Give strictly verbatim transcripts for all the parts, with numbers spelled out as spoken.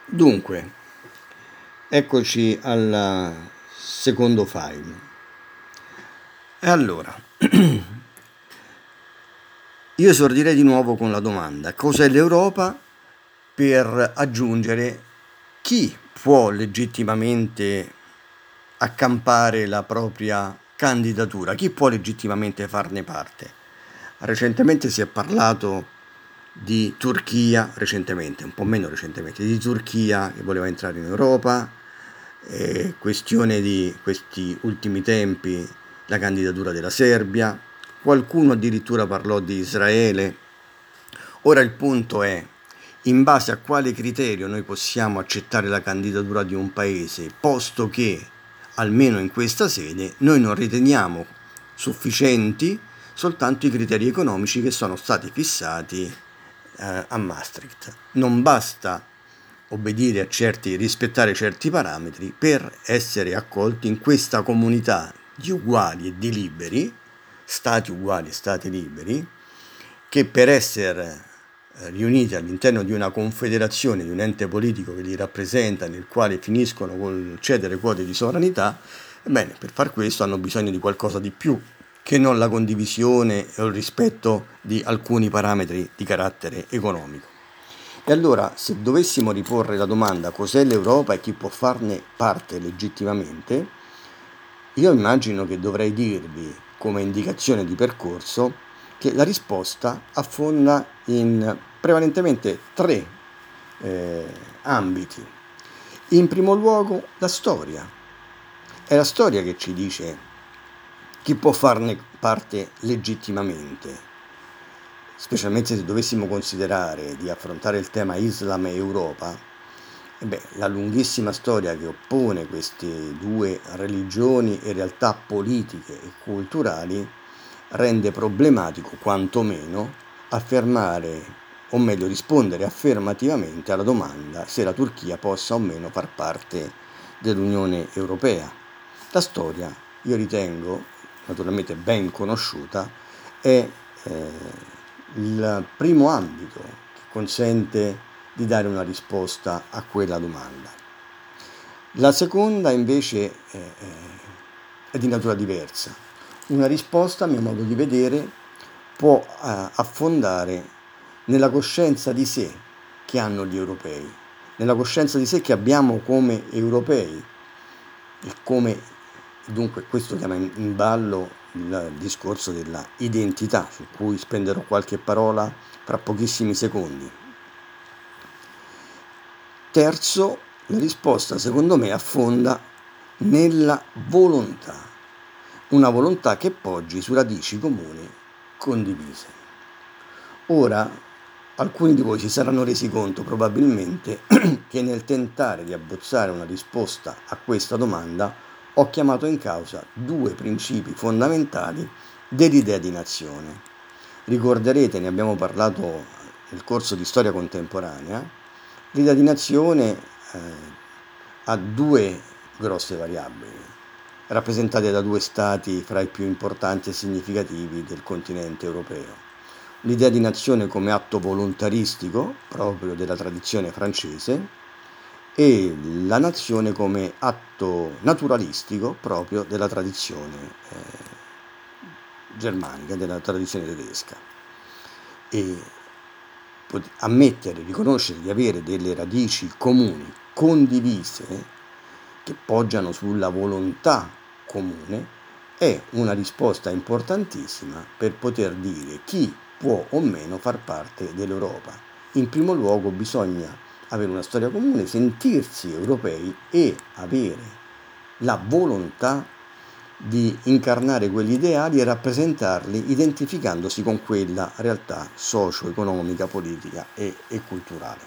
Dunque, eccoci al secondo file. E allora, io esordirei di nuovo con la domanda: cos'è l'Europa? Per aggiungere chi può legittimamente accampare la propria candidatura, chi può legittimamente farne parte. Recentemente si è parlato di Turchia, recentemente, un po' meno recentemente, di Turchia che voleva entrare in Europa, eh, questione di questi ultimi tempi la candidatura della Serbia, qualcuno addirittura parlò di Israele. Ora il punto è: in base a quale criterio noi possiamo accettare la candidatura di un paese, posto che, almeno in questa sede, noi non riteniamo sufficienti soltanto i criteri economici che sono stati fissati eh, a Maastricht. Non basta obbedire a certi, rispettare certi parametri per essere accolti in questa comunità di uguali e di liberi, stati uguali e stati liberi, che per essere riuniti all'interno di una confederazione, di un ente politico che li rappresenta, nel quale finiscono col cedere quote di sovranità, ebbene, per far questo hanno bisogno di qualcosa di più che non la condivisione o il rispetto di alcuni parametri di carattere economico. E allora, se dovessimo riporre la domanda cos'è l'Europa e chi può farne parte legittimamente, io immagino che dovrei dirvi, come indicazione di percorso, che la risposta affonda in prevalentemente tre eh, ambiti. In primo luogo la storia. È la storia che ci dice chi può farne parte legittimamente, specialmente se dovessimo considerare di affrontare il tema Islam e Europa. E beh, la lunghissima storia che oppone queste due religioni e realtà politiche e culturali rende problematico quantomeno affermare, o meglio rispondere affermativamente alla domanda se la Turchia possa o meno far parte dell'Unione Europea. La storia, io ritengo, naturalmente ben conosciuta, è eh, il primo ambito che consente di dare una risposta a quella domanda. La seconda invece è, è di natura diversa. Una risposta, a mio modo di vedere, può eh, affondare nella coscienza di sé che hanno gli europei, nella coscienza di sé che abbiamo come europei, e come dunque questo chiama in ballo il discorso della identità, su cui spenderò qualche parola fra pochissimi secondi. Terzo, la risposta secondo me affonda nella volontà, una volontà che poggi su radici comuni condivise. Ora, alcuni di voi si saranno resi conto probabilmente che nel tentare di abbozzare una risposta a questa domanda ho chiamato in causa due principi fondamentali dell'idea di nazione. Ricorderete, ne abbiamo parlato nel corso di storia contemporanea, l'idea di nazione eh, ha due grosse variabili, rappresentate da due stati fra i più importanti e significativi del continente europeo. L'idea di nazione come atto volontaristico, proprio della tradizione francese, e la nazione come atto naturalistico proprio della tradizione eh, germanica, della tradizione tedesca. E pot- ammettere, riconoscere di avere delle radici comuni, condivise, che poggiano sulla volontà comune, è una risposta importantissima per poter dire chi può o meno far parte dell'Europa. In primo luogo bisogna avere una storia comune, sentirsi europei e avere la volontà di incarnare quegli ideali e rappresentarli identificandosi con quella realtà socio-economica, politica e, e culturale.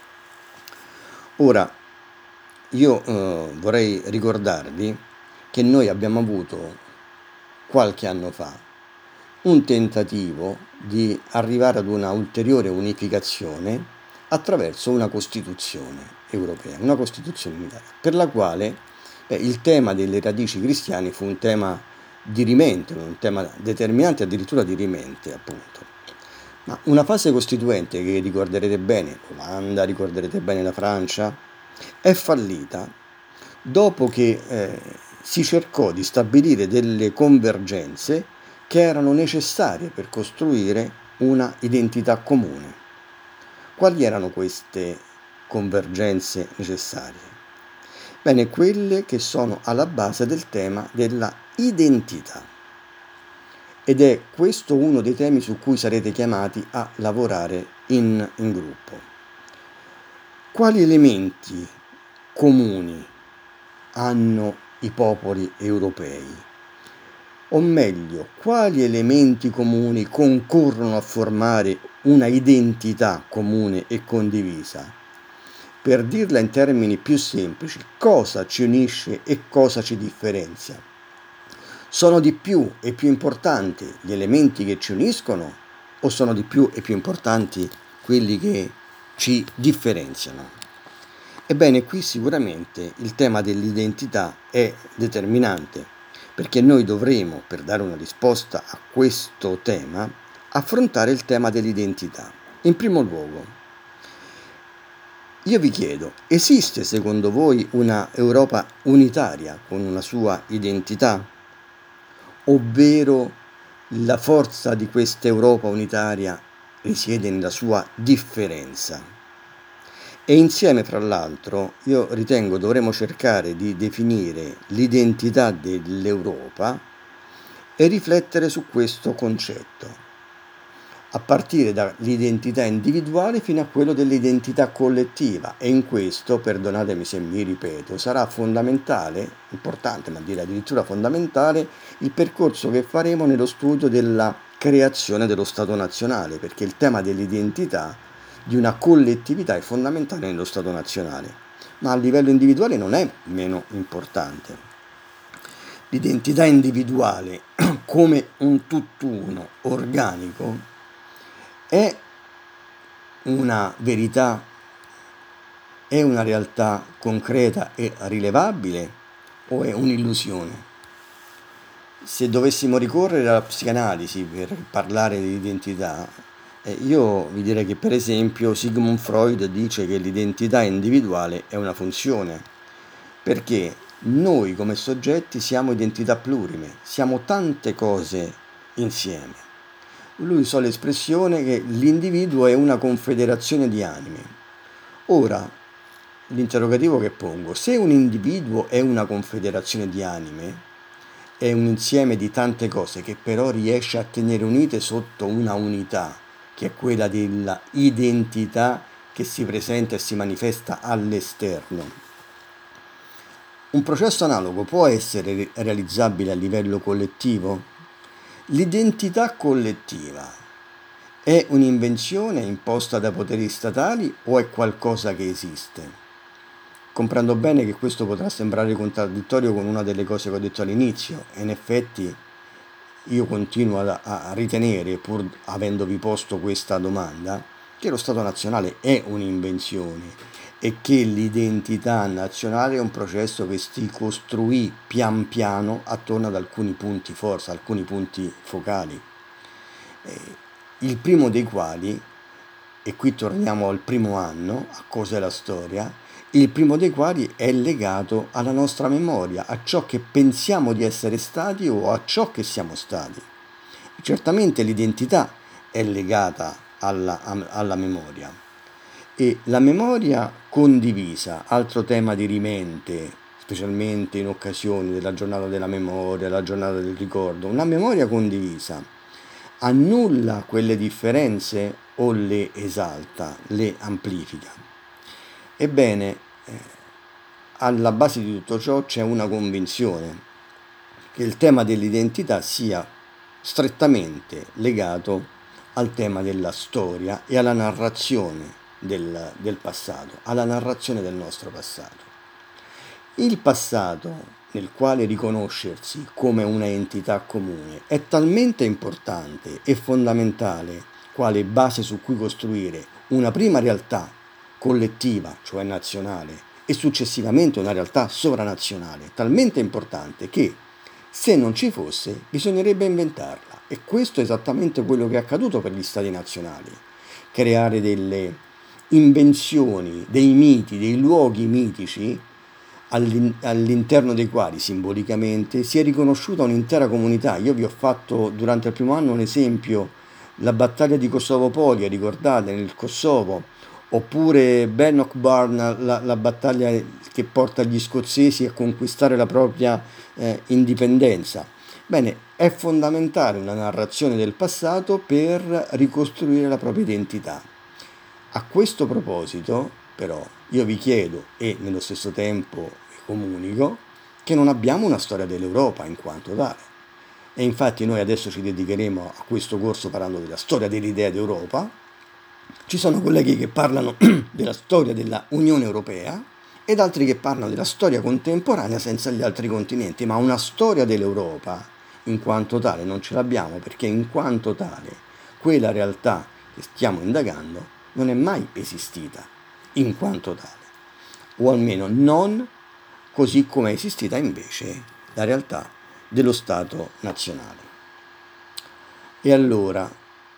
Ora, io eh, vorrei ricordarvi che noi abbiamo avuto qualche anno fa un tentativo di arrivare ad una ulteriore unificazione attraverso una Costituzione europea, una Costituzione unitaria, per la quale beh, il tema delle radici cristiane fu un tema dirimente, un tema determinante, addirittura dirimente, appunto. Ma una fase costituente che ricorderete bene, l'Olanda, ricorderete bene la Francia, è fallita dopo che eh, si cercò di stabilire delle convergenze che erano necessarie per costruire una identità comune. Quali erano queste convergenze necessarie? Bene, quelle che sono alla base del tema della identità. Ed è questo uno dei temi su cui sarete chiamati a lavorare in, in gruppo. Quali elementi comuni hanno i popoli europei? O meglio, quali elementi comuni concorrono a formare una identità comune e condivisa? Per dirla in termini più semplici, cosa ci unisce e cosa ci differenzia? Sono di più e più importanti gli elementi che ci uniscono o sono di più e più importanti quelli che ci differenziano? Ebbene, qui sicuramente il tema dell'identità è determinante, perché noi dovremo, per dare una risposta a questo tema, affrontare il tema dell'identità. In primo luogo, io vi chiedo, esiste secondo voi una Europa unitaria con una sua identità? Ovvero la forza di questa Europa unitaria risiede nella sua differenza? E insieme, fra l'altro, io ritengo dovremo cercare di definire l'identità dell'Europa e riflettere su questo concetto, a partire dall'identità individuale fino a quello dell'identità collettiva. E in questo, perdonatemi se mi ripeto, sarà fondamentale, importante, ma direi addirittura fondamentale, il percorso che faremo nello studio della creazione dello Stato nazionale, perché il tema dell'identità di una collettività è fondamentale nello Stato nazionale, ma a livello individuale non è meno importante. L'identità individuale come un tutt'uno organico è una verità, è una realtà concreta e rilevabile o è un'illusione? Se dovessimo ricorrere alla psicanalisi per parlare di identità, eh, io vi direi che per esempio Sigmund Freud dice che l'identità individuale è una funzione, perché noi come soggetti siamo identità plurime, siamo tante cose insieme. Lui usò l'espressione che l'individuo è una confederazione di anime. Ora, l'interrogativo che pongo, se un individuo è una confederazione di anime, è un insieme di tante cose che però riesce a tenere unite sotto una unità, che è quella della identità che si presenta e si manifesta all'esterno. Un processo analogo può essere realizzabile a livello collettivo? L'identità collettiva è un'invenzione imposta da poteri statali o è qualcosa che esiste? Comprendo bene che questo potrà sembrare contraddittorio con una delle cose che ho detto all'inizio, e in effetti io continuo a, a ritenere, pur avendovi posto questa domanda, che lo Stato nazionale è un'invenzione e che l'identità nazionale è un processo che si costruì pian piano attorno ad alcuni punti forza, alcuni punti focali. Eh, il primo dei quali, e qui torniamo al primo anno, a cos'è la storia, il primo dei quali è legato alla nostra memoria, a ciò che pensiamo di essere stati o a ciò che siamo stati. Certamente l'identità è legata alla, alla memoria. E la memoria condivisa, altro tema dirimente, specialmente in occasione della giornata della memoria, la giornata del ricordo, una memoria condivisa annulla quelle differenze o le esalta, le amplifica? Ebbene, eh, alla base di tutto ciò c'è una convinzione, che il tema dell'identità sia strettamente legato al tema della storia e alla narrazione Del, del passato, alla narrazione del nostro passato. Il passato, nel quale riconoscersi come una entità comune, è talmente importante e fondamentale quale base su cui costruire una prima realtà collettiva, cioè nazionale, e successivamente una realtà sovranazionale, talmente importante che se non ci fosse bisognerebbe inventarla. E questo è esattamente quello che è accaduto per gli stati nazionali: creare delle invenzioni, dei miti, dei luoghi mitici all'in- all'interno dei quali simbolicamente si è riconosciuta un'intera comunità. Io vi ho fatto durante il primo anno un esempio, la battaglia di Kosovo Polia, ricordate, nel Kosovo, oppure Bannockburn, la, la battaglia che porta gli scozzesi a conquistare la propria eh, indipendenza. Bene, è fondamentale una narrazione del passato per ricostruire la propria identità. A questo proposito, però, io vi chiedo e nello stesso tempo vi comunico che non abbiamo una storia dell'Europa in quanto tale. E infatti noi adesso ci dedicheremo a questo corso parlando della storia dell'idea d'Europa. Ci sono colleghi che parlano della storia della Unione Europea ed altri che parlano della storia contemporanea senza gli altri continenti, ma una storia dell'Europa in quanto tale non ce l'abbiamo, perché in quanto tale quella realtà che stiamo indagando non è mai esistita in quanto tale, o almeno non così come è esistita invece la realtà dello Stato nazionale. E allora,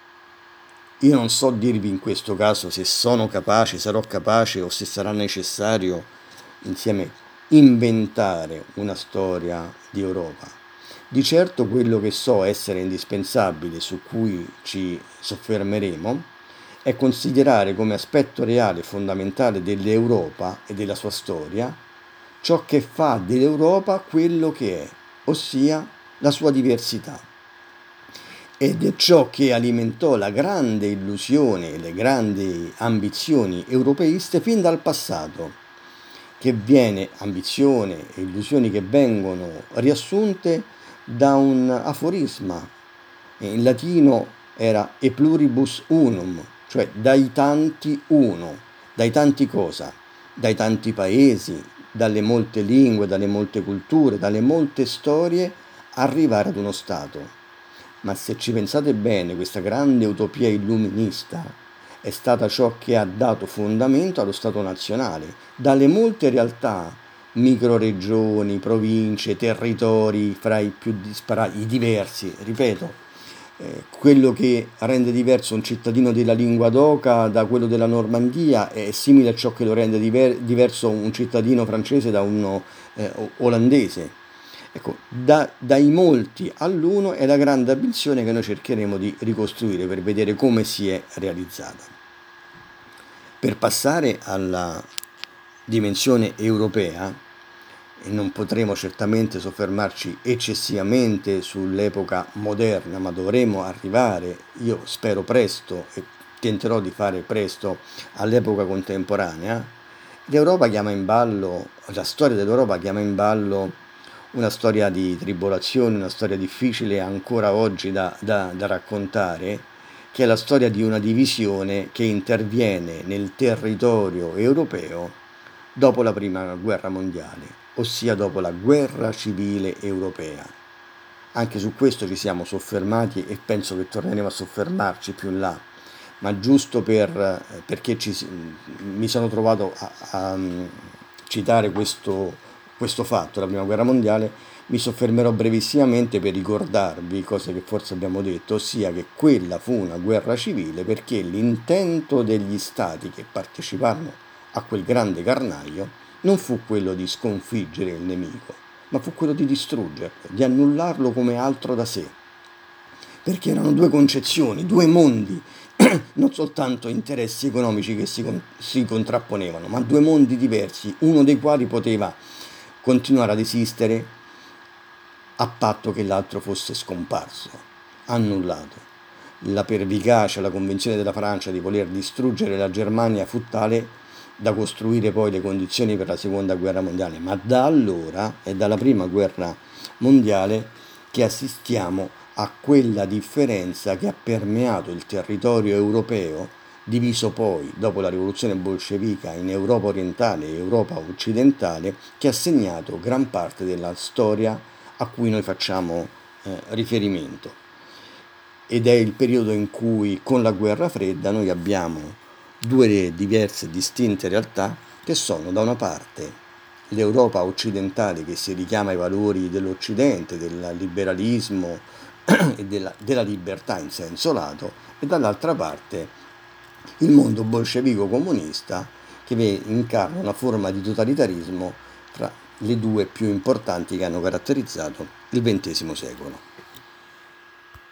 io non so dirvi in questo caso se sono capace, sarò capace o se sarà necessario insieme inventare una storia di Europa. Di certo quello che so essere indispensabile, su cui ci soffermeremo, è considerare come aspetto reale e fondamentale dell'Europa e della sua storia ciò che fa dell'Europa quello che è, ossia la sua diversità. Ed è ciò che alimentò la grande illusione e le grandi ambizioni europeiste fin dal passato, che viene ambizione e illusioni che vengono riassunte da un aforisma. In latino era e pluribus unum, cioè dai tanti uno, dai tanti cosa? Dai tanti paesi, dalle molte lingue, dalle molte culture, dalle molte storie, arrivare ad uno Stato. Ma se ci pensate bene, questa grande utopia illuminista è stata ciò che ha dato fondamento allo Stato nazionale. Dalle molte realtà, microregioni, province, territori, fra i più disparati, i diversi, ripeto, eh, quello che rende diverso un cittadino della lingua d'oca da quello della Normandia è simile a ciò che lo rende diver- diverso un cittadino francese da uno eh, olandese. Ecco, da, dai molti all'uno è la grande ambizione che noi cercheremo di ricostruire per vedere come si è realizzata. Per passare alla dimensione europea, e non potremo certamente soffermarci eccessivamente sull'epoca moderna, ma dovremo arrivare, io spero presto, e tenterò di fare presto, all'epoca contemporanea. L'Europa chiama in ballo, la storia dell'Europa chiama in ballo una storia di tribolazione, una storia difficile ancora oggi da, da, da raccontare, che è la storia di una divisione che interviene nel territorio europeo dopo la prima guerra mondiale, ossia dopo la guerra civile europea. Anche su questo ci siamo soffermati e penso che torneremo a soffermarci più in là, ma giusto per, perché ci, mi sono trovato a, a citare questo, questo fatto, la prima guerra mondiale, mi soffermerò brevissimamente per ricordarvi cose che forse abbiamo detto, ossia che quella fu una guerra civile perché l'intento degli stati che parteciparono a quel grande carnaio non fu quello di sconfiggere il nemico, ma fu quello di distruggerlo, di annullarlo come altro da sé. Perché erano due concezioni, due mondi, non soltanto interessi economici che si, con- si contrapponevano, ma due mondi diversi, uno dei quali poteva continuare ad esistere a patto che l'altro fosse scomparso, annullato. La pervicacia, la convinzione della Francia di voler distruggere la Germania fu tale da costruire poi le condizioni per la seconda guerra mondiale, ma da allora è dalla prima guerra mondiale che assistiamo a quella differenza che ha permeato il territorio europeo, diviso poi dopo la rivoluzione bolscevica in Europa orientale e Europa occidentale, che ha segnato gran parte della storia a cui noi facciamo eh, riferimento. Ed è il periodo in cui con la guerra fredda noi abbiamo due diverse e distinte realtà che sono da una parte l'Europa occidentale che si richiama ai valori dell'Occidente, del liberalismo e della, della libertà in senso lato, e dall'altra parte il mondo bolscevico-comunista, che incarna una forma di totalitarismo tra le due più importanti che hanno caratterizzato il ventesimo secolo.